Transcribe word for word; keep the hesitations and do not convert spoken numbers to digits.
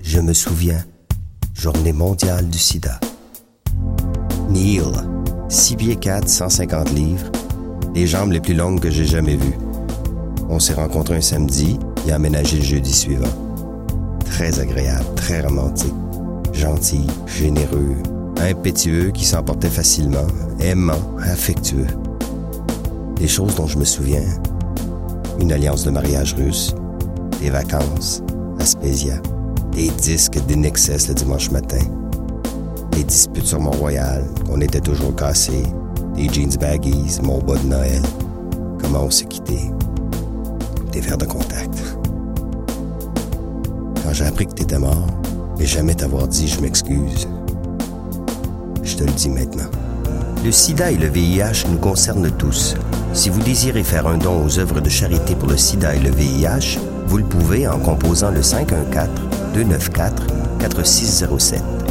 Je me souviens, journée mondiale du sida. Neil, six pieds quatre, cent cinquante livres, les jambes les plus longues que j'ai jamais vues. On s'est rencontrés un samedi et aménagé le jeudi suivant. Très agréable, très romantique, gentil, généreux, impétueux qui s'emportait facilement, aimant, affectueux. Les choses dont je me souviens, une alliance de mariage russe, des vacances, Aspesia, des disques d'Inexcess le dimanche matin, des disputes sur Mont-Royal, qu'on était toujours cassés, des jeans baggies, mon bas de Noël, comment on s'est quittés, des verres de contact. Quand j'ai appris que t'étais mort, et jamais t'avoir dit « je m'excuse », je te le dis maintenant. Le sida et le V I H nous concernent tous. Si vous désirez faire un don aux œuvres de charité pour le sida et le V I H, vous le pouvez en composant le cinq un quatre, deux neuf quatre, quatre six zéro sept.